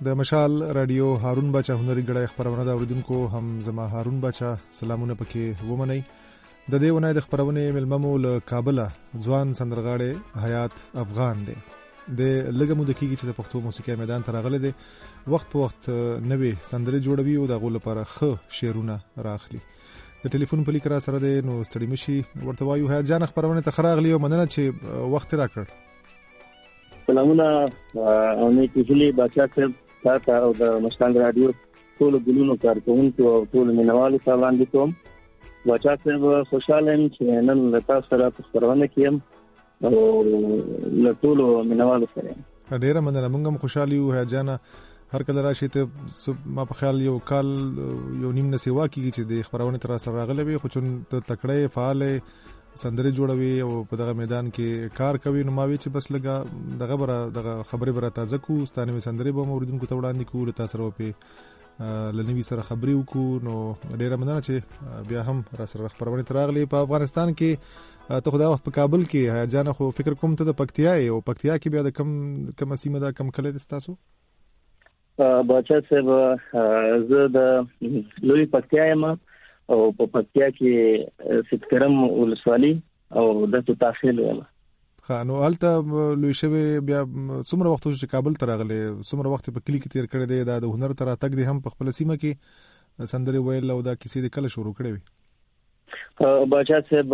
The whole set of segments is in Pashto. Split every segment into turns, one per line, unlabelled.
د مشال رادیو هارون بچا هنري غړای خبرونه دا اوریدونکو هم زما هارون بچا سلامونه پکې ومني د دې ونای د خبرونه ملممو له کابل ځوان سندرغاړي حیات افغان دی د لګمو د کیږي چې د پښتو موسیقي میدان ته راغلي دي وخت په وخت نوې سندرې جوړوي او د غول لپاره ښه شعرونه راخلي د ټلیفون په لیکرا سره د نو ستړي مشي ورته وایو حیات جان خبرونه ته خراغلی او مننه چې وخت راکړ
سلامونه امید کلی بچا صاحب تاسو او د مشال رادیو ټول ګلونو کارکونکو او ټول مینوالو ته وړاندې کوم بچا صاحب خوشاله یم چې نن له تاسو سره خبرونه کوم او له ټول مینوالو سره
ډیره مننه موږ هم خوشاله یو حاجانا هر کله راشي ته ما په خیال یو کال یو نیم نسیوا کیږي چې د خبرونه تر سره راغلي وي خو چون ته تکړه فعال سندرې جوړوي او په دغه میدان کې کار کوي نو ما وی چې بس لګا دغه خبرې بره تازه کو ستانه سندرې به موریدونکو ته وړاندې کو تاسو سره په لنوي سره خبرې وکړو نو ډیره مننه چې بیا هم را سره خبرونه تراغلي په افغانستان کې ته خدای وخت په کابل کې جان خو فکر کوم ته د پکتیا او پکتیا کې بیا د کم سیمه دا کم کله تاسو
بچا صاحب زه د لوی پکتیا یم او په پکتیا کې ستکرم ولسوالي او د تاسیل یم
نو هلته لوی شوی بیا څومره وخت چې کابل ته راغلی څومره وخت په کلی کې تیر کړی دی د هنر تر تک دی هم په خپل سیمه کې سندرې ویل او دا کیسې د کله شروع کړې وي
بچا صاحب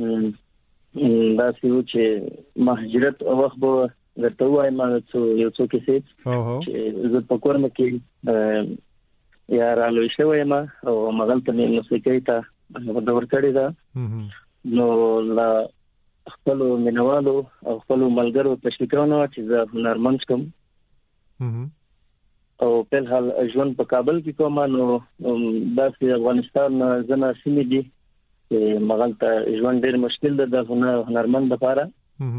دا سیو چې مهاجرت وخت به درته وایم یو څو کیسې چې زه په کورم کې یا رالوی شوی ما او مغلطه مې موسیقي ته دور کړی دا نو لا خپل مینوالو او خپل ملګرو تشویقونه چې زه هنرمند کوم او په حال ژوند په کابل کې کوم نو د افغانستان زنه سیمې دي چې مغلطه ژوند ډېر مشکل ده د هنرمند لپاره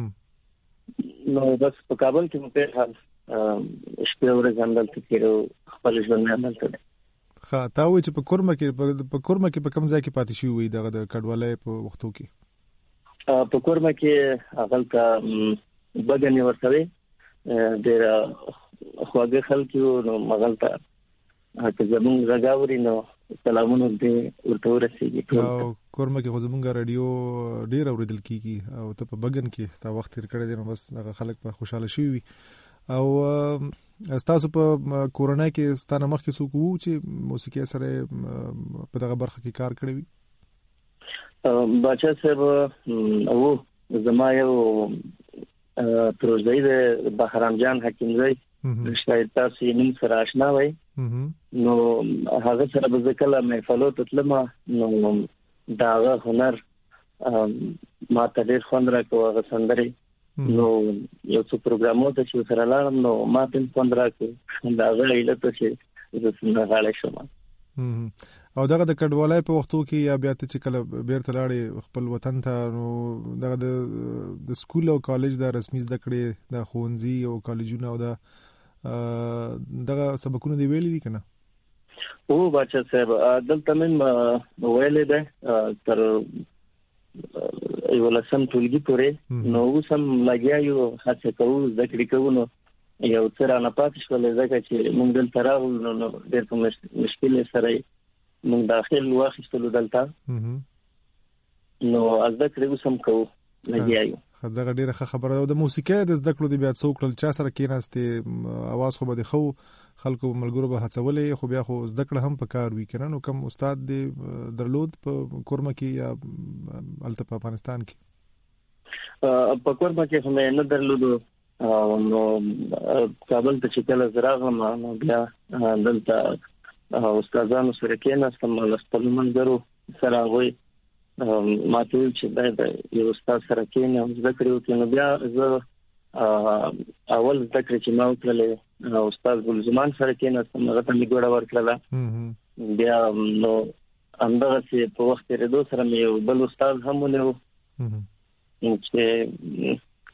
نو بس په کابل کې په حال شپه ورځ هم دلته کېرو خپل ژوند نه دلته
تا وی چې په کورمه کې په کوم ځای کې پاتې شي وي دغه د کډوالۍ په وختو کې
په کورمه کې هغه کا بګنی ورسوي ډېر خواږه خلک نو مغلطه هغه زمون زګاوري نو سلامونه دې ورته ورسېږي
او کورمه کې زمونږ رادیو ډېر اوریدل کیږي او ته په بګن کې تا وخت تیر کړی دی نو بس هغه خلک په خوشاله شي وي او تاسو په کورونا کې ستانه مخ کې څوک وو چې موسیقي سره په دغه برخه کې کار کړی وي
بچا صاحب او زما یو پروژه د بهرام جان حکیمزی شاید تاسو نیم سره آشنا وای نو هغه سره به ځکه محفلو تطلم نو داغه هنر ما ته ډېر خوند راکوه هغه سندرې نو یو څو پروګرامو ته چې سره لاړم نو ما ته خوند راکوه دا غوړې لته چې زه څنګه غاړې شوم
او دغه د کډوالۍ په وختو کې یا بیا ته چې کله بیرته لاړې خپل وطن ته نو دغه د سکول او کالج د رسمي زده کړې د ښوونځي او کالجونو او دغه سبقونه دی ویلي دي کنه
او بچا صاحب دلته من ویلې ده تر یو لسم ټولګي پورې نو اوسم لګیا یو هڅه کوو ذکر کوو نو یو تر نه پاتې شول ځکه چې موږ دلته راغلو نو ډېر په مشکل سره موږ داخل واخیستلو دلته نو ذکر اوسم کوو لګیا یو
دغه ډیره خبره ده د موسیقۍ د زده کړو د بیا څوک له چا سره کېناستې اواز خو به د خو خلکو ملګرو به هڅولې خو بیا خو زده کړه هم په کار وی کنه نو کوم استاد دی درلود په کورمه کې یا الته په افغانستان کې
په کورمه کې هم نه درلود نو کابل ته چې کله زراغم نو بیا دلته استادانو سره کېناستم له خپل ملګرو سره وای ما ته چې دا یو استاد سره کېنم ذکر وکړ نو بیا زه اول ذکر چې ما وکړل استاد ګلزمان سره کېناستم هغه ته می ګوډه ورکړله بیا نو همدغه چې په وخت ردو سره مې یو بل استاد هم ونیو چې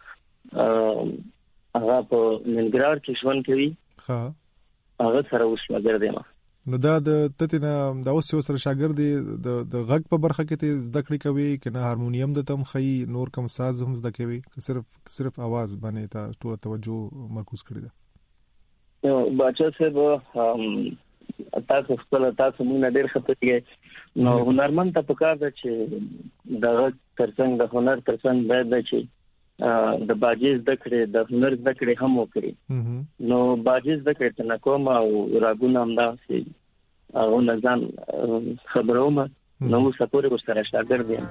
هغه په ننګرهار کې ژوند کوي هغه سره اوس شاګرد یم
نو دا د تتنه د اوس سره شاګرد د غږ په برخه کې زده کړې کوي کنه هارمونیم د تم خي نور کوم ساز هم زده کوي صرف आवाज باندې ته ټول توجه مرکوز کړی
باچا صاحب تاسو مونږ ډېر خپلېږي نو هنرمند ته پکار ده چې د ترڅنګ د هنر ترڅنګ باید چې د باجیز د کړې د هنر د کړې هم وکړي نو باجیز د کړې ته کوم او راګونه هم دا سي او نزان خبروم نو سپورې ورسره شاګرد یم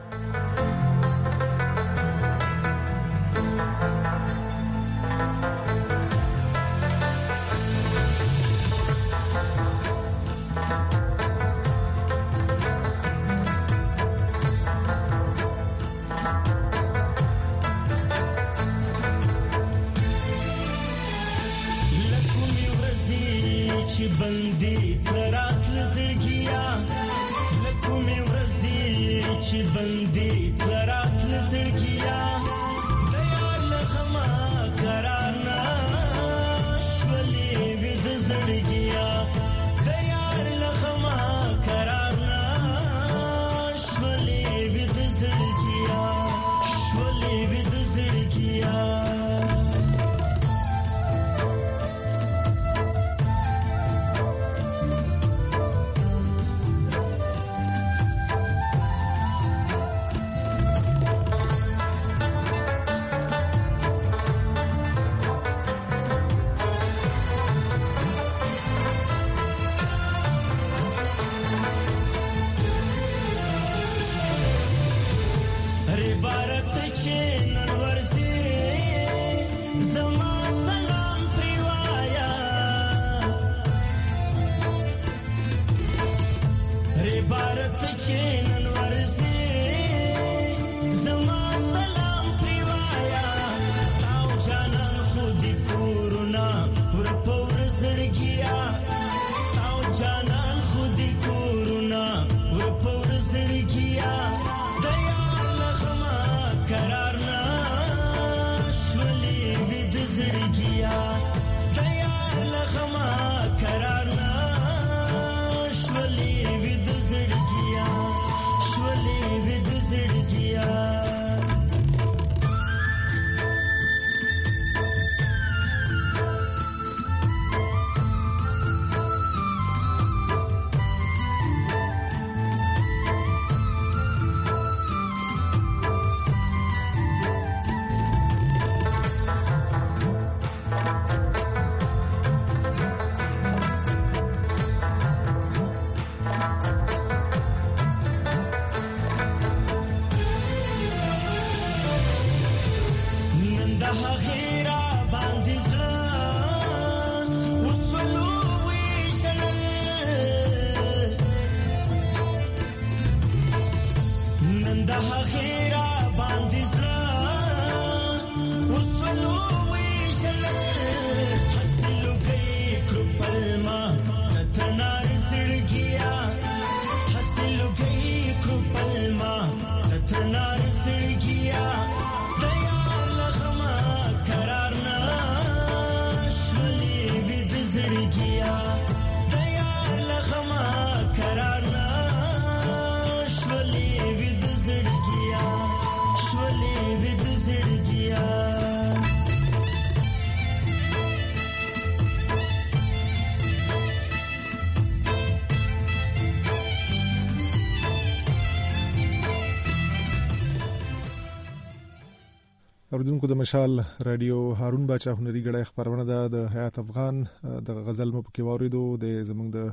اوریدونکو د مشال رادیو هارون باچا هنري غړی خبرونه ده د حیات افغان د غزل مو پکې واوریدو د زمونږ د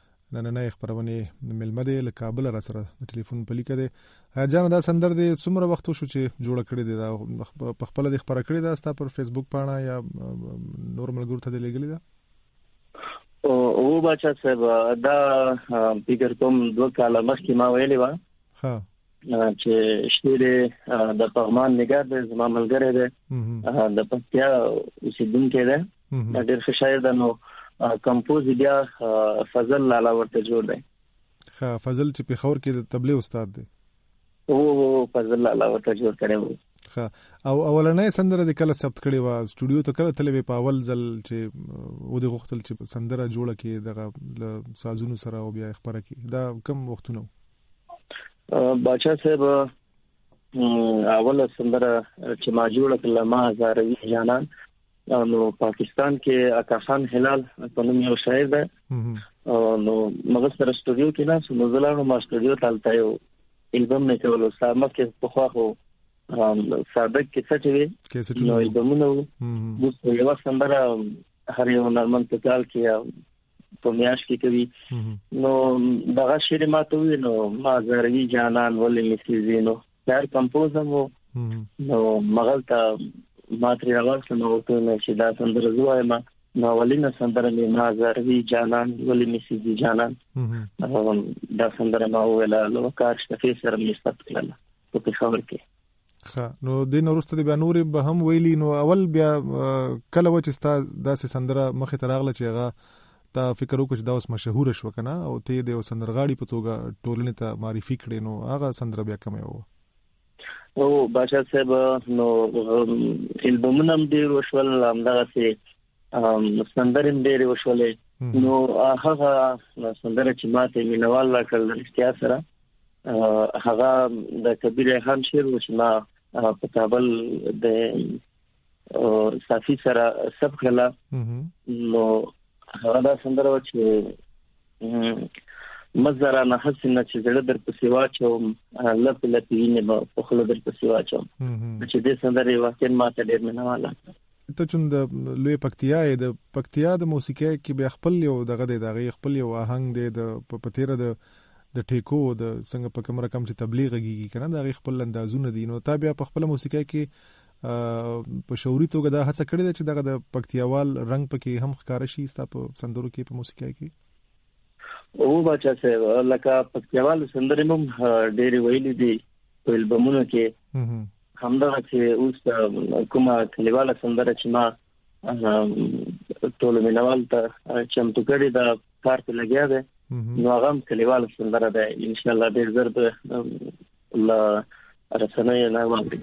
نننۍ خبرونه ملمه ده له کابل را سره د ټلیفون په لیکه ده جان دا سندر دي څومره وخت شو چې جوړ کړی دی دا په خپل د خبره کړی دا ستا پر فیسبوک پاڼه یا نورمال ګور ته لګیلی دا
او باچا صاحب دا فکر کوم 2 کال مخکې ما ویلی و
ها
چې شته د پغمان نگار د زما ملګری دی د پکتیا اوسیدونکو دی دا ډېر ښه شاعر دی نو کمپوز بیا فضل لالا ورته جوړ دی
ها فضل چې په خور کې د تبلیغ استاد دی
او فضل لالا ورته جوړ کړی و
ها او اولنې سندره د کله ثبت کړي و سټوډیو ته کله تلوي په اول ځل چې و د غختل چې سندره جوړه کې دغه سازونو سره او بیا خبره کې دا کم وختونه
باچا صاحب اوله سندره چې ما جوړه کړه ما زاروي جانان نو پاکستان کې اکا خان هلال په نوم یو شاعر دی نو مغه سره سټوډیو کې نه سو زلانو ما سټوډیو تلته یو البم نه کولو سامه کې په خوا خو سابق کې څه وی نو البمونو د یو سندره هر یو نرمن په کال کې په میاش کې کوي نو دغه شعر ماته وی نو ما زروی جانان ولې مسیزینو هر کمپوزر نو مغل ته ما ترې راوښته نو ته چې دا سندره زوایم نو ولینه سندره می ما زروی جانان ولې مسیزي جانان دا سندره ما ویله نو کار شفیع سره می ثبت کړل په خبر کې
نو د نورسته د بنور به هم ویلی نو اول بیا کله و چې ستا داسې سندره مخې ته راغله چې هغه تا فکر وکړ چې دا اوس مشهور شو کنه او ته د سندرغاړي په توګه ټولنې ته معرفي کړې نو هغه سندره بیا کومه و
او بادشاہ صاحب نو البومونه ډیر وشول همدغه سي سندرم ډیر وشولې نو هغه سندره چې ماته مینوال راکړل اشتیا سره هغه د کبیر خان شعر و چې ما په کابل د صافي سره سب کړل نو هغه دا سندره چې مزرا نه حسنه چې زړه در په سیوا چوم لپ لپینه په خله در په سیوا چوم چې دې سندره واقعا ماته ډېر منواله
ته چون د لوی پکتیا د موسیقي کې به خپل یو دغه خپل یو آهنګ د پتیره د ټیکو د څنګه په کوم رقم چې تبلیغ کیږي کنه د خپل اندازونه دي نو تابع په خپل موسیقي کې په شعوري توګه دا هڅه کړې ده چې دغه د پکتیاوال رنگ پکې هم ښکار شي ستا په سندرو کې په موسیقي کې
او بچا صاحب لکه پکتیاوال سندرې مم ډېری ویلې دي په البمونو کې همدغه چې اوس کومه کلیواله سندره چې ما ټول مینوال ته چمتو کړي دا کار په لګیا ده نو هغه کلیواله سندره ده ان شاء الله ډېر زر به الله رسنۍ نه واوري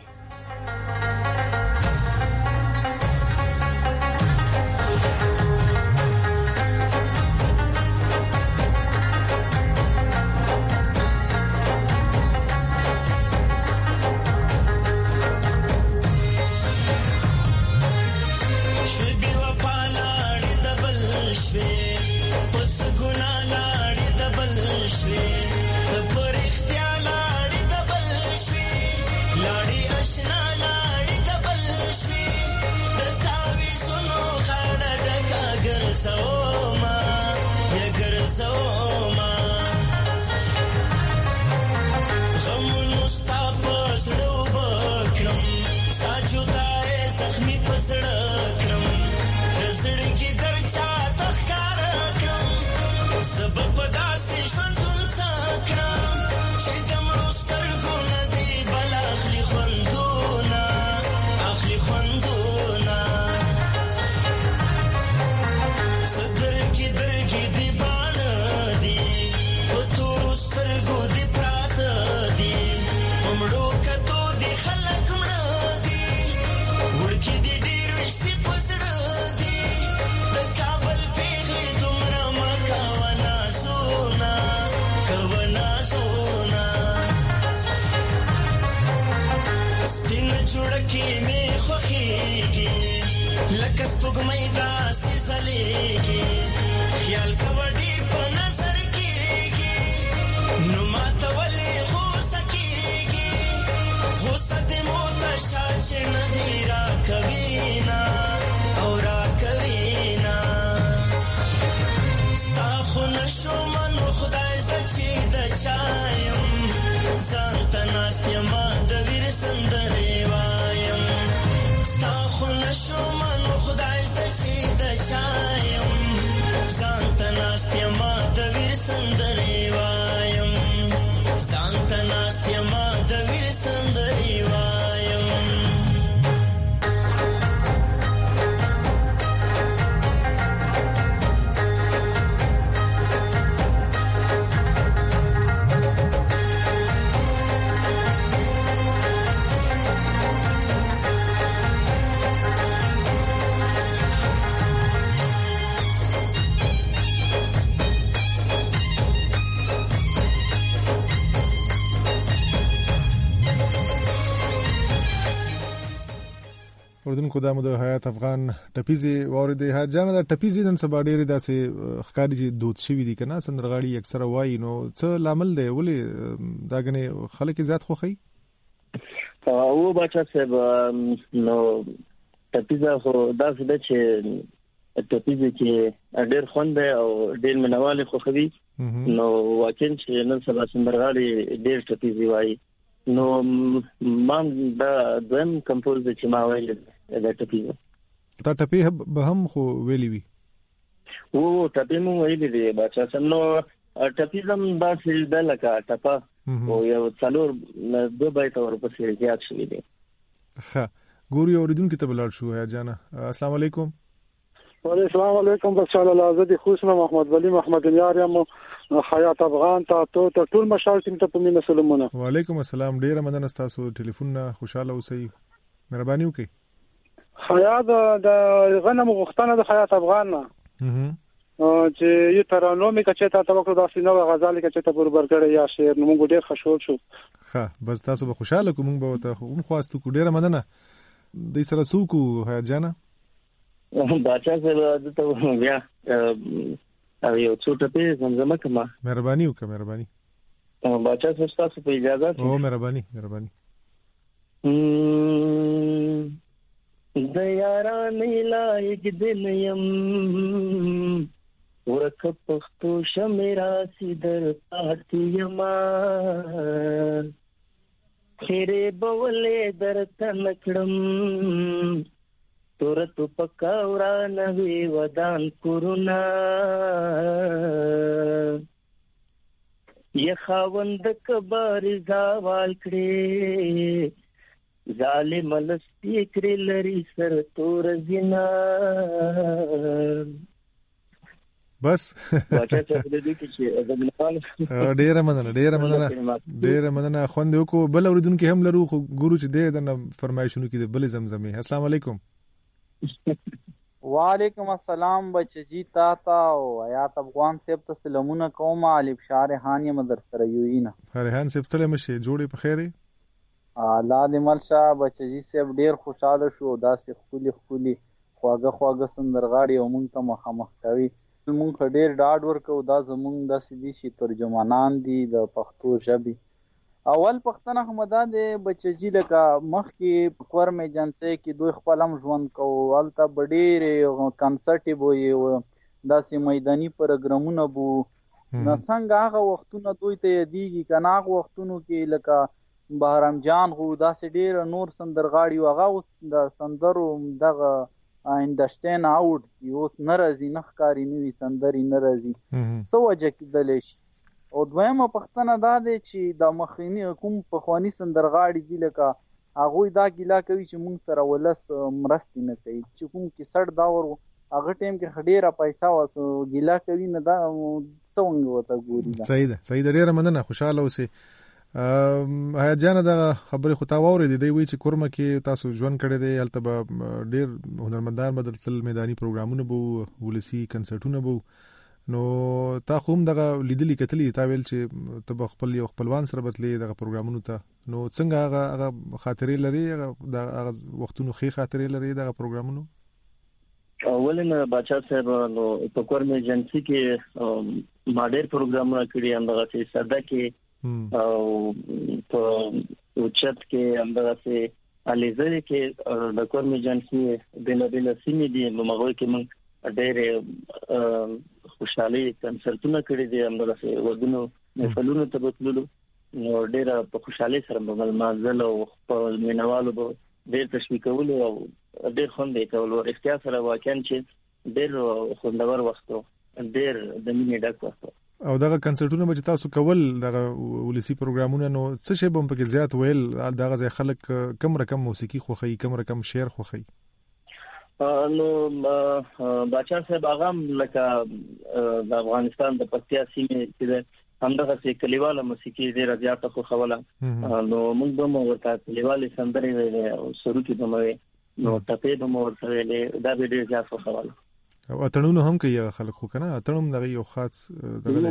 اردوونکو دا مو د حیات افغان ټپیزې واورېدې. حیات جانه دا ټپیزې نن سبا ډېرې داسې ښکاري چې دود شوي دي که نه سندرغاړي اکثره وایي، نو څه لامل دی ولې دا ګنې خلک یې زیات خوښوي؟
او باچا صاحب نو ټپیزه خو داسې ده چې ټپیزه کې ډېر خوند دی او ډېر مینوال یې خوښوي. نو واقعا چې نن سبا سندرغاړي ډېر ټپیزې وایي. نو ما دا دویم کمپوز دی چې ما ویل دا ټپیزه.
تا ټپې به هم خو ویلي وي؟
ټپې مو ویلي دي باچا صاحب. نو ټپیزه هم داسې ده لکه ټپه او یو څلور دو بیته ورپسې زیات شوي دي.
ښه ګورو یو اورېدونکي ته به لاړ شو. حیات جانه السلام علیکم.
السلام علیکم. بخشاله لازدی خوشم محمد ولی محمد یار یم حیات افغان ته ټول مشاورین ته په مینه سلامونه.
وعلیکم السلام. ډیره مننه تاسو ټلیفون نه خوشاله اوسئ. مهرباني وکړئ.
حیات د غنم غختنه د حیات افغان نه چې یو ترانو می کچې ته توکل داسې نو غزل کچې ته برابر کړی یا شعر نو موږ ډیر خوشحال شو.
ښه بس تاسو به خوشاله کوم به ته هم خواستو کو. ډیره مننه. د سره سوکو حیات جانه
باچا صاحب ته بیا یو څو ټپې زمزمه کما.
مهرباني وکړه. مهرباني
باچا صاحب تاسو په اجازه.
مهرباني.
د یارانې لایق دل یم ورکه پښتو شمیرا سی در پاتې یما خیرې بولې درته نکړم تورت پکا ورانه وی ودان کرونا یا خاوند کبار زوال کړي ظالم لستی کړي لري سر تور زنا.
بس ډیره مننه خوند وکړو. بل اوریدونکو هم لرو خو ګورو چې دې د فرمایشونو کې بل زمزمه. السلام علیکم.
وعلیکم السلام بچی تا او حیات افغان صاحب ته سلامونه کوم. علي بشار ریحان یم در سره یوینه.
ریحان صاحب سلام شه جوړې په خیره.
الله دې ملشه بچی صاحب ډیر خوشاله شو. داسې خولي خواږه سندرغاړي او مونږ ته مخامخ کوي. مونږ ډیر ډاډ ورکو دا زمونږ داسې دي چې ترجمانان دي د پښتو ژبې. اول پښتنه احمدا دې بچی لکه مخکې کورم ایجنسی کې دوی خپل هم ژوند کوو. هلته به ډېرې کنسرټې به وي داسې میداني پروګرامونه به نو څنګه هغه وختونه دوی ته یادېږي که نه هغه وختونو کې لکه بهرام جان خو داسې ډېر نور سندرغاړي وو هغه اوس د سندرو دغه انډسټري نه اوټ دي اوس نه راځي نه ښکاري نوي سندرې نه راځي څه وجه کېدلی شي. او دویمه پوښتنه دا دی چې د مخکیني کوم پخواني سندرغاړي دي لکه هغوی دا ګیله کوي چې موږ سره ولس مرستې نه کوي چې کوم کیسټ داور هغه ټایم کې ډېره پیسه وه ګیله کوي نه دا څنګه ورته ګوري.
صحیح ده ډېره مننه خوشحاله اوسئ. حیات جانه دا خبرې خو تا واورېدې دی وایي چې کورمه کې تاسو ژوند کړی دی هلته به ډېر هنرمندان به درتلل میداني پروګرامونه به ولسي کنسرټونه به نو تا خو هم دغه لیدلي کتلي تا ویل چې ته به خپل یو خپلوان سره بتلې دغه پروګرامونو ته نو څنګه هغه خاطرې لري هغه وختونو ښې خاطرې لري دغه پروګرامونو؟
ولنه باچا صاحب نو په کورم ایجنسی کې ما ډېر پروګرامونه کړي همدغه چې ساده کې او په اوچت کې همدغه چې الیزه کې د کورم ایجنسی بېلابېل سیمې دي نو هغوی کې موږ ډېر خوشحالي کنسرټونه کړي دي همدغه ودونو محفلونو ته بتللو نو ډېره په خوشحالۍ سره به ملمانځل او په مینوالو به ډېر تشویقولو او ډېر خوند یې کولو. رښتیا سره واقعا چې ډېر خوندور وخت و ډېر د مینې ډک وخت و.
او دغه کنسرټونه به چې تاسو کول دغه ولسي پروګرامونه نو څه شی به هم پکې زیات ویل دغه ځای خلک کم رقم موسیقي خوښوي کم رقم شعر خوښوي؟
نو باچا صاحب هغه لکه د افغانستان د پکتیا سیمې چې همدغه کلیواله موسیقي ډېره زیاته خوښوله نو موږ به مو ورته کلیوالې سندرې ویلې او سروکي به مو ویلې نو ټپې به مو ورته ویلې دا به ډېر زیات خوښوله.
او اتڼونه هم کوي خلک خو که نه اتڼ دغه یو خاص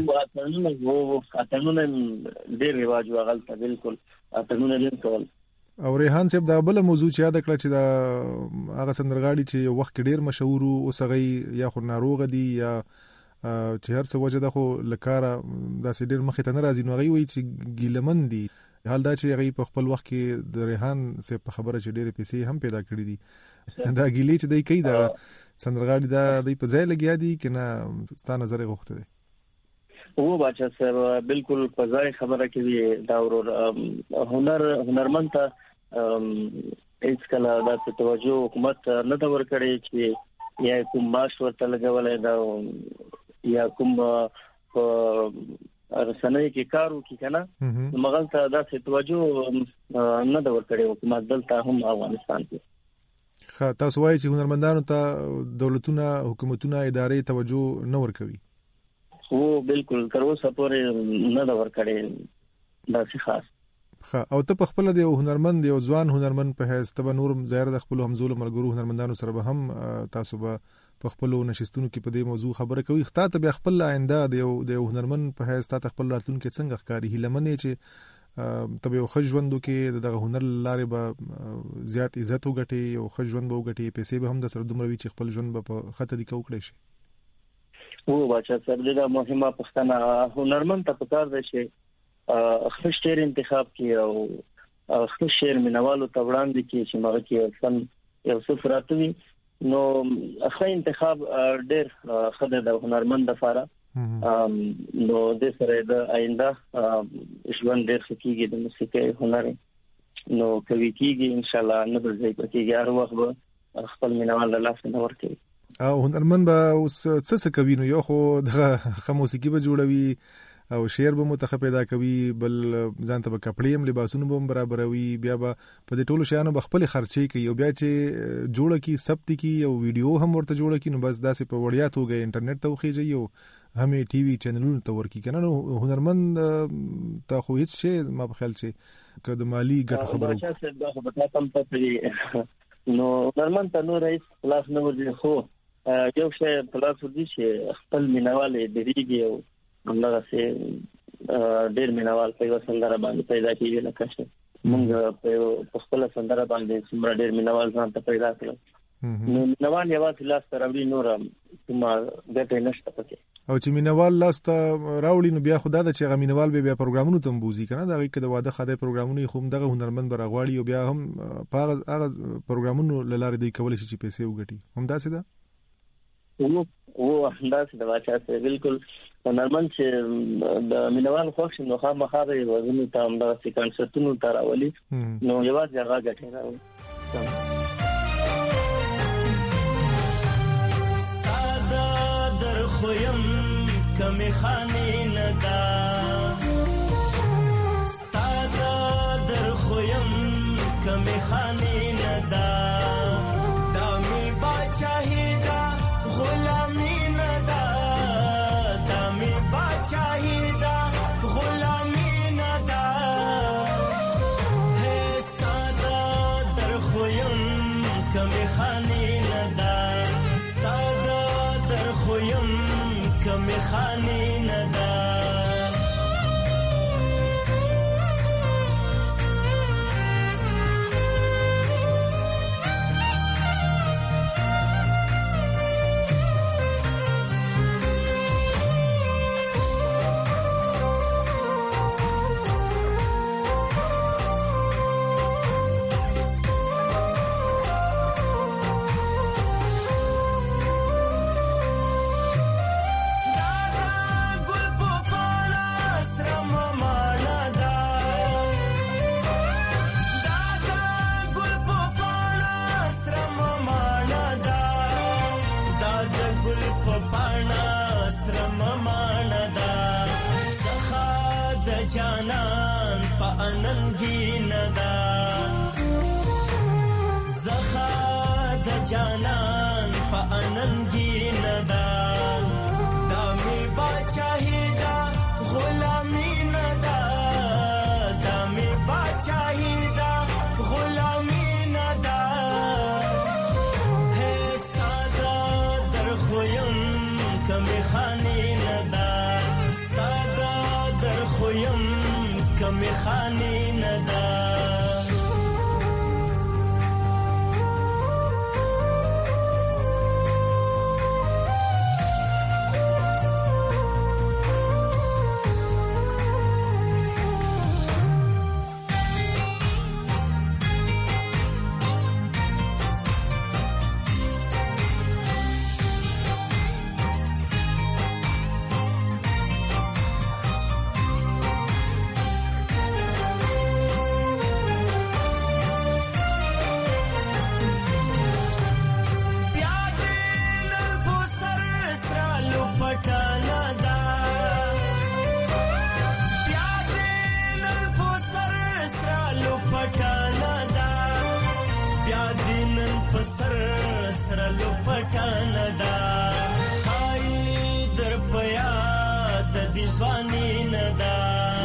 اتڼونه ډېر رواج و هغلته بالکل اتڼونه ډېر کول
او ریحان صاحب دا بل موضوع چې یاد کړه چې دا هغه سندرغاړي چې یو وخت ډیر مشهور او سغي یا خو ناروغ دي یا چې هر څه وجه ده خو لکاره دا سې ډیر مخې ته نه راځي نو غي وي چې ګیلمن دي حال دا چې غي په خپل وخت کې د ریحان صاحب په خبره چې ډیر پیسې هم پیدا کړې دي دا ګیلې چې دای کوي دا سندرغاړي دا د په ځای لګیا دي کنه ستا نظر غوښته دي
او بچا صاحب بالکل په ځای خبره کوي دا ورور هنرمند ته هیڅ کله دا توجه حکومت نه دا ورکړي چې یا کوم معاش ورته لګولای دا یا کوم رسنۍ کې کارو کې کنه مغل ته دا توجه نه دا ورکړي حکومت دلته هم افغانستان کې
تاسو وایي چې هنرمندانو ته دولتونه حکومتونه ادارې توجه نه ورکوي
او بالکل تر اوسه پورې نه دا ورکړي دا څه خاص
او ته په خپل د هنرمند یو ځوان هنرمند په هیڅ ته نور ظاهر د خپل همزول ملګرو هنرمندانو سره به هم تاسو به په خپل نشستونو کې په دې موضوع خبره کوي خطا ته به خپل آینده د هنرمند په هیڅ ته خپل راتلونکو څنګه ښکاری هلمنه چې تبه یو خجوندو کې د هنر لارې به زیات عزت وګټي او خجوند به وګټي پیسې به هم د سره دومره وی چې خپل ژوند به په خطر کې وکړي شي
او بچا سره دا مهمه پښتنه هنرمند ته پکار دی چې خپل شعر انتخاب کی او خپل شعر مینوالو ته وړاندې کی چې مغه کې فن یو څه راتوي نو خپل انتخاب ډېر خدای د هنرمند لپاره نو د سره د آینده ژوند ډېر سکیږي د موسیقي هنر نو کوي کیږي ان شاء الله نه به ځای پکې هر وخت به خپل مینوال له لاس نه ورکړي
او هنرمند به اوس څه کوي نو یو خو د موسیقي به جوړوي او شعر به متخ پیدا کوي بل ځان ته به کپړې هم لباسونه به برابروي بیا به په دې ټولو شیانو بخپل خرچي کوي او بیا چې جوړه کی ثبت کی او ویډیو هم ورته جوړه کی نو بس داسې په وړیا توګه انټرنیټ ته وخیږي او همې ټي وي چینلونو ته ورکی کنه نو هنرمند ته خو هیڅ شی ما په خیال چې که د مالی ګټو خبرو
چې دا خو به تاسو ته نو هنرمند ته نو رئیس خلاص نه ورځي خو یو شی خلاص ورځي چې خپل مینوال دریږي او همدغه سي ډېر مینوال په یو سندره باندې پیدا کیږي لکه چې موږ په خپل سندره باندې څومره ډېر مینوال ځان ته پیدا کړل نو مینوال یوازې لاس ته راوړي نور کومه ګټه نشته پکې
او چې مینوال لاس ته راوړي نو بیا خدا د چې مینوال بیا پروګرامونو ته بوزي کنه دا کې د واده خاطر پروګرامونو خو دغه هنرمند برغواړي او بیا هم په هغه پروګرامونو لاره دی کول شي چې پیسې وګټي هم داسې ده
او انداز د واچا سره بالکل هنرمند چې د مینوال خوښ نو خامخا به وزن ته هم د سیکانسرتونو تر اولی نو یوازې هغه ګټه راوړي ستاد در خویم کمی خانی ندا ستاد در خویم کمی خانی ندا دامی باچاهی دا غلامی چاہیدہ غلامی ندا ہے ستادا در خویم کمی خانی ندا ستادا در خویم کمی خانی ندا جانان په اننګي ندا زخا د جانان په اننګي ندا دامي باچاهي دا غلامي ندا دامي باچاهي دا غلامي ندا هستا در خویم کمی خاني ندا کمی خانی ندا
سرلو پټان دا هاي در پیا د ځواني ندا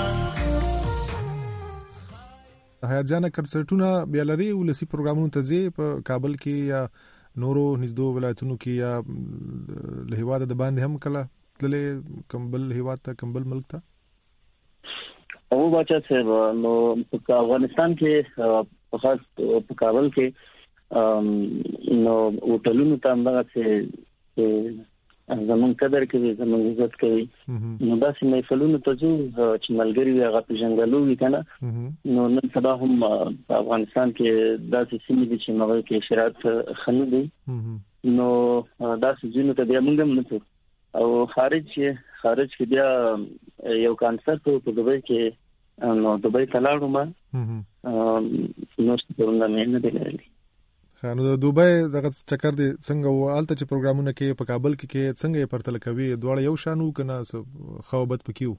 حیات جان کنسرټونه بیا لري ولسی پروګرامونو ته زی په کابل کې یا نورو نږدې ولایتونو کې یا له هیواد د باندې هم کله تللې کمبل هیواد ته کمبل ملک ته
او بچا صاحب نو په افغانستان کې په خاص په کابل کې نو هوټلونو ته همدغه څه زمون قدر کوي زمون عزت کوي نو داسې محفلونو ته ځو چې ملګری وي هغه په جنګلو وي کنه نو نن سبا هم په افغانستان کې داسې سیمې دي چې موږ کې شرایط خنو دي نو داسې ځینو ته بیا موږ هم نه او خارج کې بیا یو کانسرت په دوبۍ کې نو دوبۍ ته لاړم نو څنګه مې نه دی لري
نو د دوبۍ دغه چکر دی څنګه والته چې پروګرامونه کې په کابل کې څنګه یې پرتل کوي دواړه یو شانو کنه خوبت پکيو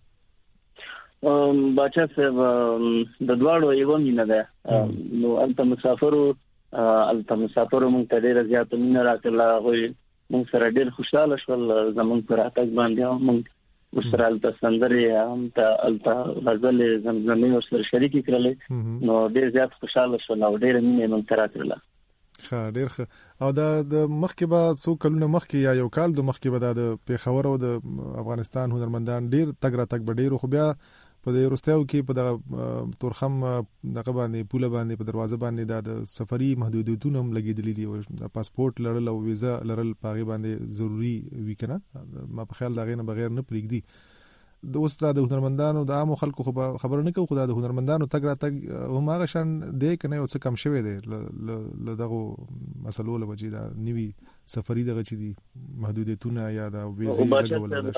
بچا صاحب د دواړو یو مینه ده نو الته مسافرو مونږ ته ډیر زیات مینه راکړه غوي مونږ سره ډیر خوشاله شول زمونږ پر اتاک باندې مونږ سره الته سندري هم ته الته غزل زمزمه او سره شریک کړل نو ډیر زیات خوشاله شول او ډیر مینه مونږ ته راکړه
ډیر ښه او د مخکې به څو کلونه مخکې یا یو کال د مخکې به د پیښور او د افغانستان هنرمندان ډیر تګ را تګ به ډیر خو بیا په د روستیو کې په د تورخم دغه باندې پوله باندې په دروازه باندې د سفري محدودیتونه هم لګیدلې دي او د پاسپورت لرل او ویزا لرل پاغي باندې ضروری وی کنه ما په خیال دا غینه بغیر نه پریږدي د استاد هنرمندانو د عام خلکو خبر نه کوي خدای د هنرمندانو تګ را تګ هم هغه شان دی کنه او څه کم شوی دی ل دغه مسلو له وجې دا نیوی سفري دغه چي دي محدودیتونه یا د ویزا لګول دا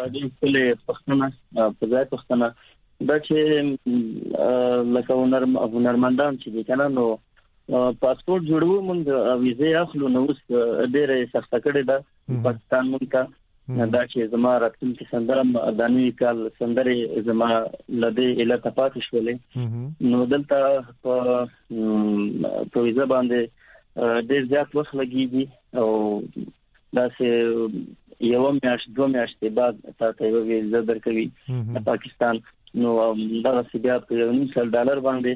چې لکه هنرمندان چې دي کنه نو پاسپورت جوړو مونږ ویزه اخلو نو اوس ډېر سخت کړي دا پاکستان مونږ ته دا چې زما راتلونکي سندره دانی کال سندره زما لدی اله تپات شولې نو دلته په ویزه باندې ډېر زیات وخت لګیږي او دا چې یو میاشت دوه میاشتې بعد تاسو یو ویزه درکوي پاکستان نو دا چې بیا په $1.5 باندې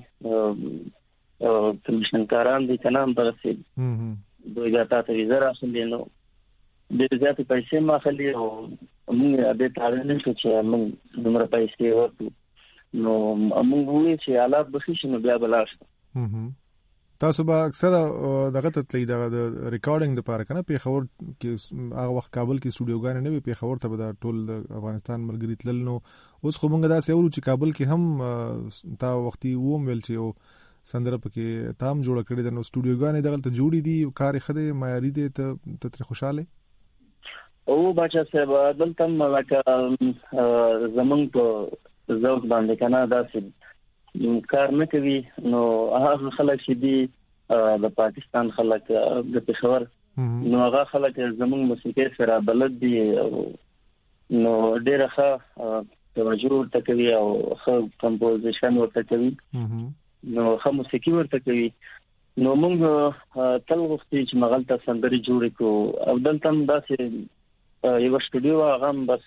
کمیشن کاران دي کنه هم تاسو دوی ځاته ویزه راځي نو د زیاتې پیسې ماخلي او موږ د تاریخ نشو چې موږ دومره پیسې ورکو نو موږ وایي چې حالات به شي نو بیا بلاش
تاسو به اکثر دغه تطلی د ریکارډینګ د پاره کنه پیښور کې هغه وخت کابل کې سټوډیوګان نه وي پیښور ته به ټول د افغانستان ملګری تلل نو اوس خو موږ دا سېورو چې کابل کې هم تا وختي ووم ویل چې سندره پکې تام جوړ کړی د نو سټوډیوګان دغه ته جوړی دي کار خده معیاري دي ته تر خوشاله
او بچا صاحب دلته ملکه زمون په ذوق باندې کنه داسې کار نه کوي نو هغه خلک چې دي د پاکستان خلک د پېښور نو هغه خلک زمون موسیقي سره بلد دي نو ډېر ښه توجه ورته کوي او ښه کمپوزیشن ورته کوي نو ښه موسیقي ورته کوي نو موږ تل غوښتي چې مغلطه سندري جوړ کړو او دلته داسې یو سټوډیو هغه بس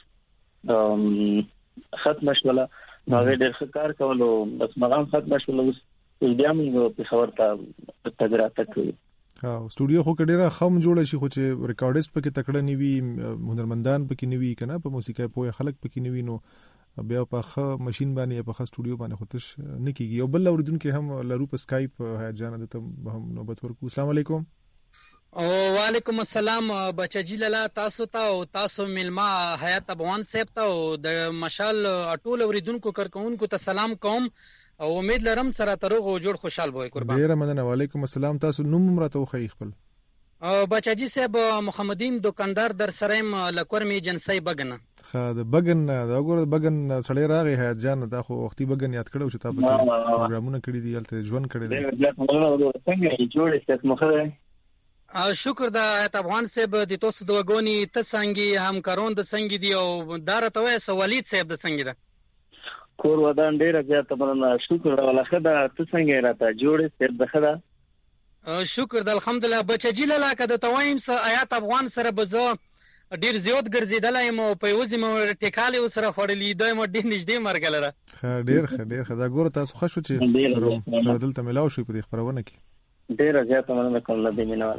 ختم شوله نو ډېر ښه کار کولو بس مغام ختم شوله اوس بیا موږ په خبر ته تګراته کوي
سټوډیو خو ډېر خام جوړ شي خو چې ریکارډیست پکې تکړه نیوي هنرمندان پکې نیوي کنه په موسیقي په خلک پکې نیوي نو بیا په ښه ماشين باندې په ښه سټوډیو باندې خودش نه کیږي او بل اوریدونکو هم لرو په اسکایپ حیات جان د ته هم نوبت ورکو السلام علیکم
او وعلیکم السلام بچی لاله تاسو ته او تاسو ملما حیات افغان صاحب ته او د مشال ټول اوریدونکو کارکونکو ته سلام کوم او امید لرم سره تروغ او جوړ خوشحال وای قربان
ډیر مننه وعلیکم السلام تاسو نوم راته وخی خپل
بچاجي صاحب محمدین دکاندار در سریم لکور می جنسي بغنه
خا د بغن دا وګوره بغن سړی راغی حیات جان دا خو وختي بغن یاد کړو چې تاسو پروګرامونه کړی دي الته ژوند کړی دی
څنګه جوړې ست مخه
شکر دا حیات افغان صاحب د تاسو د وګونی ته څنګه همکارون د څنګه دی او دار ته وای سوالید صاحب د څنګه ده
کور ودان ډیر زیات مننه شکر ولا خدا ته څنګه راته جوړې ست د خدا
شکر د الحمدلله. بچجی لاله که د توایم سره آیات افغان سره به زه ډیر زیات ګرځیدلی یم او په یوځې مو ټیکالې ورسره خوړلي دا مو ډېر نږدې مرګ لره.
ډېر ښه دا ګوره تاسو خوښ شو چې سره دلته ملاو شو په دې خپرونه کې.
ډېره زیاته مننه کوم له دې مینوال.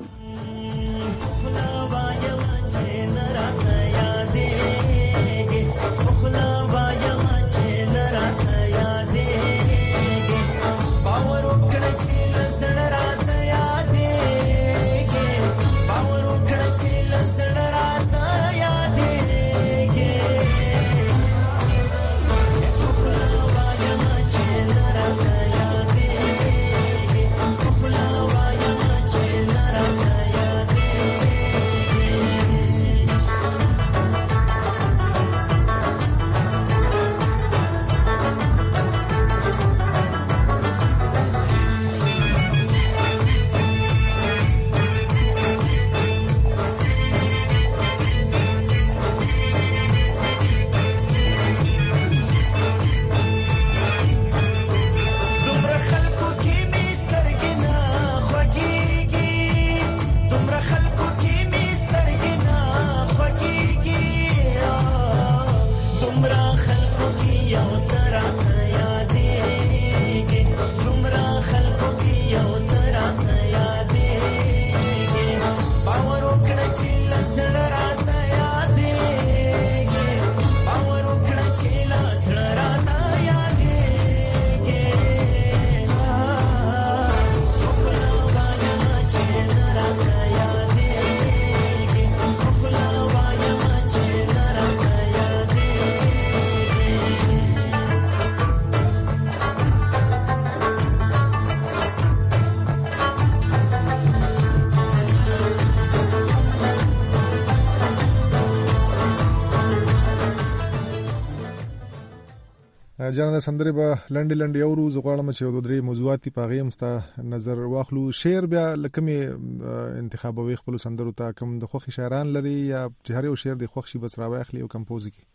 جانه سندري به لنډي یو روز غواړم چې د درې موضوعاتي پاغیم ستا نظر واخلو. شعر بیا لکمه انتخابوي خپل سندرو ته کوم د خوخي شاعران لري یا چې هر یو شعر د خوښ شي بس راوخلی او کمپوز کی؟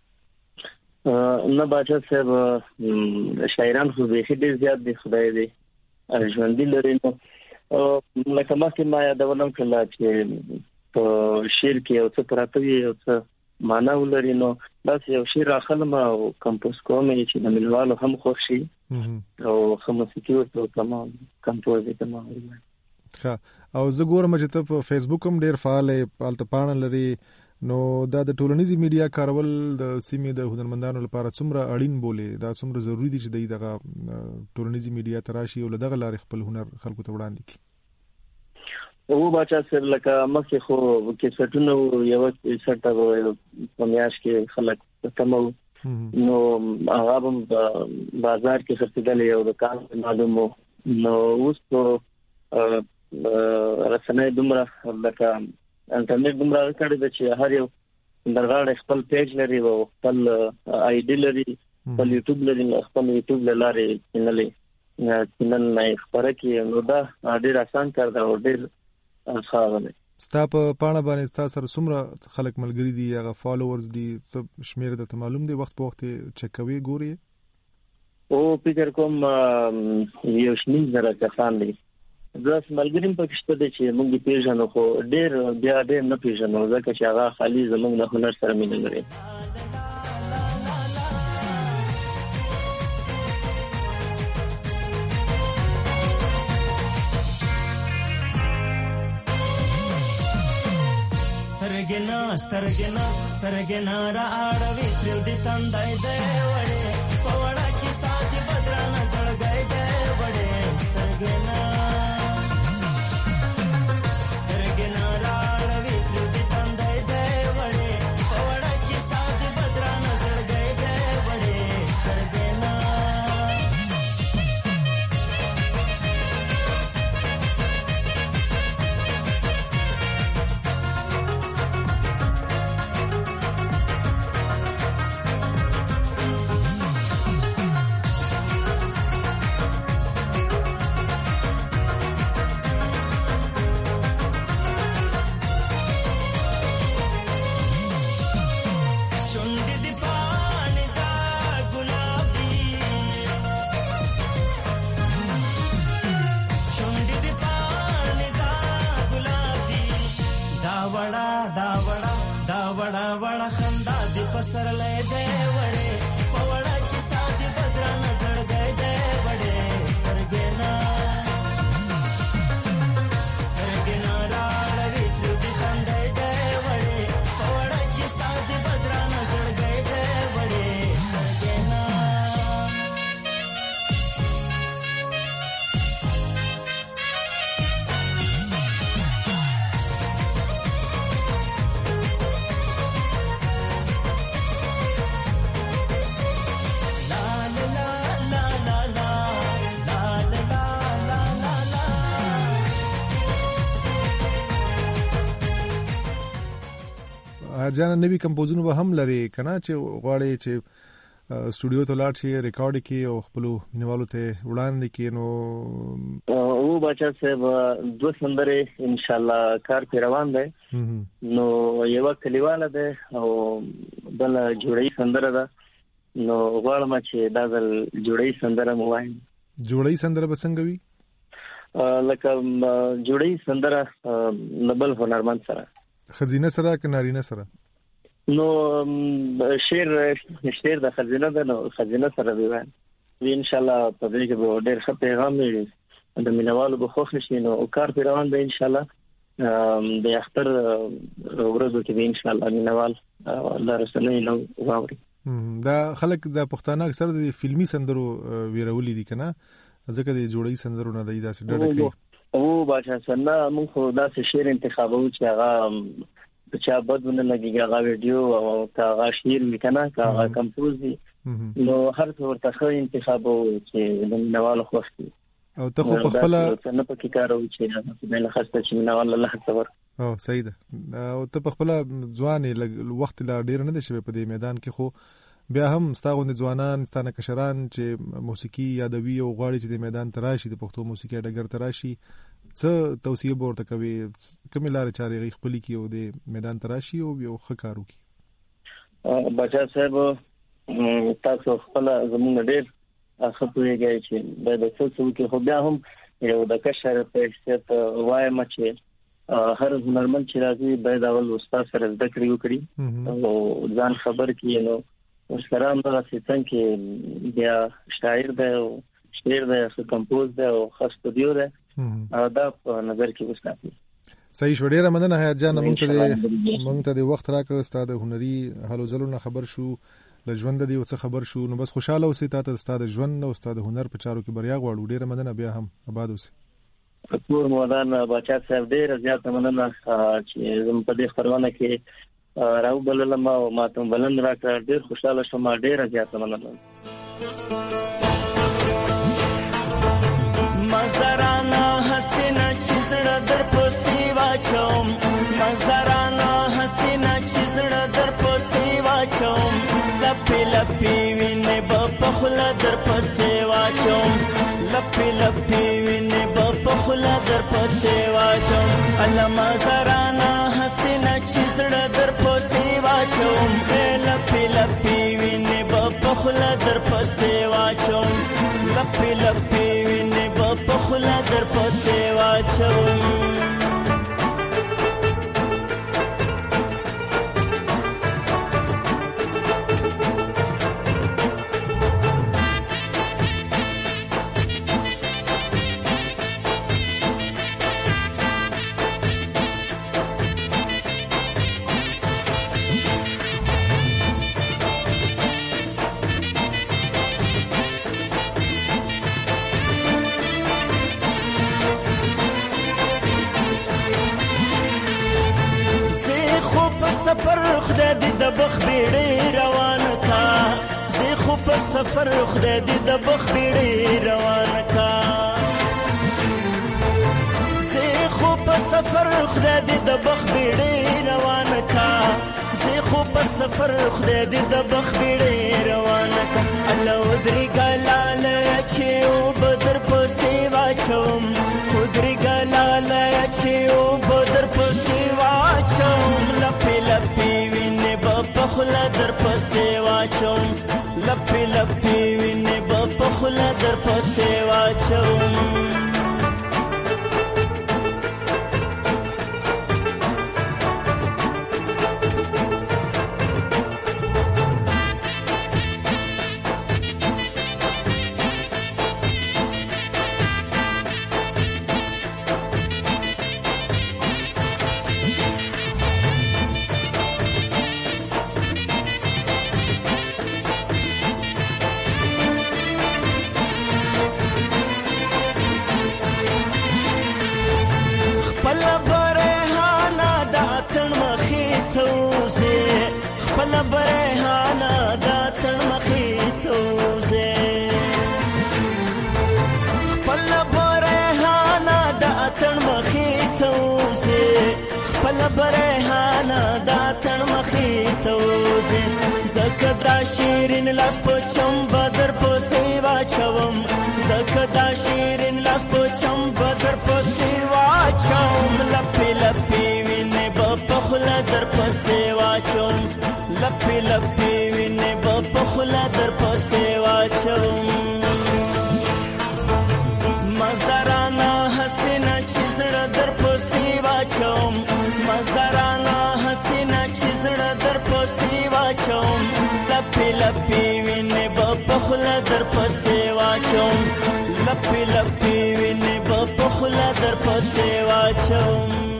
نه باچا صاحب شاعران خو به ډیر زیات دي خدای دې ژوندۍ لري. نو لکه مخکې ما یادولم کله چې په شعر کې یو څه پراته وي او څه معنا ولري نو بس یو شعر اخلم او کمپوز کوم چې د ملوالو هم خوښ شي او موسیقي ورته تمام کمپوز تمام.
ښه او زه ګورم چې ته په فیسبوک هم ډیر فعال پالته پاڼه لري نو دا د ټولنیزي میډیا کارول د سیمې د هنرمندانو لپاره څومره اړین بولي دا څومره ضروری دي چې دغه ټولنیزي میډیا تراشي او دغه لارې خپل هنر خلکو ته وړاندې کړي؟
او بچا سره لکه مخکې خو کې سټونو یو سټه په میاش کې خلک تمو نو هغه هم بازار کې خرڅېدل یو د کار معلومو نو اوس په رسنۍ دومره لکه انټرنیټ دومره کړی دی چې هر یو درغاړ خپل پیج لري او خپل آی ډی لري خپل یوټیوب لري خپل یوټیوب لارې چینل نه خبره کې نو دا ډېر آسان کار دی او ډېر ښه.
ستا په پاڼه باندې ستا سره څومره خلک ملګري دي هغه فالوورز دي څه شمیر درته معلوم دی وخت په وخت چک کوي ګوري؟
او فکر کوم یو شنی زره کسان دي زه ملګریم په کښته دي چې موږ پیژنو خو ډېر بیا ډېر نه پیژنو ځکه چې هغه خالي زموږ نه هنر سره مینه لري.
سترګنا را اړوي تل دې تندای دی وړې پوړه کې ساتي بدرانه زړګای دی وړې سترګنا را اړوي تل دې تندای دی وړې پوړه کې ساتي بدرانه زړګای دی وړې سترګنا دا وړه وړه خندا دی پسر لې دې وړې په وړه کې سادي بدر نظر دې وړې سترګې نه راړې تر دې تندې دې وړې په وړه کې سادي بدر نظر دې وړې سترګې نه
جانا نوی کمپوزونه به هم لري کنه چې غواړي چې سټوډیو ته لاړ شي ریکارډ کړي او خپل مینوالو ته وړاندې کړي نو
او بچا صاحب دوه سندره ان شاء الله کار په روان دی نو یو کلیواله ده او بل جوړی سندره ده نو غواړم چې دا ځل جوړی سندره مو وایم
جوړی سندره به څنګه وي
لکه جوړی سندره نبل هنرمند سره
خزینه سره که نارینه سره
نو شعر د خزینه ده نو خزینه سره دی وای ان شاء الله په دې کې به ډېر ښه پیغام وي د مینوالو به خوښ شي نو کار په روان دی ان شاء الله د اختر ورځو کې ان شاء الله مینوال الله رسنۍ نو واوري
دا خلک د پښتانه اکثر د فلمي سندرو ویرولې دي کنه ځکه د جوړی سندرو نه دی دا څه ډډه کوي
او بچا سنه موږ خو دا شعر انتخابو چې هغه چا بدونه لګي هغه ویډیو او هغه شعر وکنه هغه کمپوز دي نو هر څه ورته انتخابو چې د نوال خوښي
او ته خو په خپل
نه پکې کارو چې نه خاصه چې نوال الله صبر
او صحیح ده او ته په خپل ځواني وخت لا ډیر نه دي شوی په دې میدان کې خو بیا هم ستاغوند ځوانان ستانه کشران چې موسیقي یادوي او غواړي چې د میدان تراشي د پښتو موسیقي ډګر تراشي څه توصیه ورته کوي کوم لارې چارې خپل کی او د میدان تراشي او یو خکارو کی
بچا صاحب تاسو خپل زموږ ډېر خپلېږي چې د څه کې خو بیا هم یو د کشر په حیثیت وایم چې هر هنرمند چې راځي باید اول استاد سره زده کړی وکړي او ځان خبر کړي نو سلام دا څنګه بیا شاعر دی او شعر دی او کمپوز دی او خاص سټوډیو دی دا په نظر کې وساتي
صحیح شو ډیره مننه حیات جان مونږ ته د وخت راکړ استاد هنري حالو زلونه خبر شو لژوند دی او څه خبر شو نو بس خوشاله اوسئ تاسو استاد ژوند او استاد هنر په چارو کې بریا غواړو ډیره مننه بیا هم آباد اوسئ
ټول مودان بچا صاحب ډیره زیات مننه چې زم په دې خبرونه کې راو بللم او ماته بلند راکړ ډیر خوشاله شوم ډیره زیات مننه
مزرانا حسینا چیزړه در پوسی واچوم مزرانا حسینا چیزړه در پوسی واچوم لپی لپی وینه په خلا در پوسی واچوم لپی لپی وینه په خلا در پوسی واچوم الله مزرانا حسینا چیزړه در پوسی واچوم لپی لپی وینه په خلا در پوسی واچوم لپی لپی په خلا در پسې واچوم سفر خدای دې د بخ بیړې روان کا زه خو په سفر خدای دې د بخ بیړې روان کا زه خو په سفر خدای دې د بخ بیړې روان کا زه خو په سفر خدای دې د بخ بیړې روان کا الله ودري ګلاله چې او بدر په سیوا چوم ودري ګلاله چې او بدر په سیوا چوم لپی لپی وینه په خلا در پسې واچوم لپی لپی وینه په خلا در پسې واچوم بریحانه دا تړ مخې ته وځې خپل بریحانه دا تړ مخې ته وځې خپل بریحانه دا تړ مخې ته وځې زکه دا شیرین لاس په چمبه در پسې واچوم زکه دا شیرین لاس په چمبه در پسې واچوم لپې لپې وینې به په خوله در پسې واچوم لپې لپې وینې به په خوله در پسې واچوم مزرانه حسینه چې زړه در پسې واچوم مزرانه حسینه چې زړه در پسې واچوم لپې لپې وینې به په خوله در پسې واچوم لپې لپې وینې به په خوله در پسې واچوم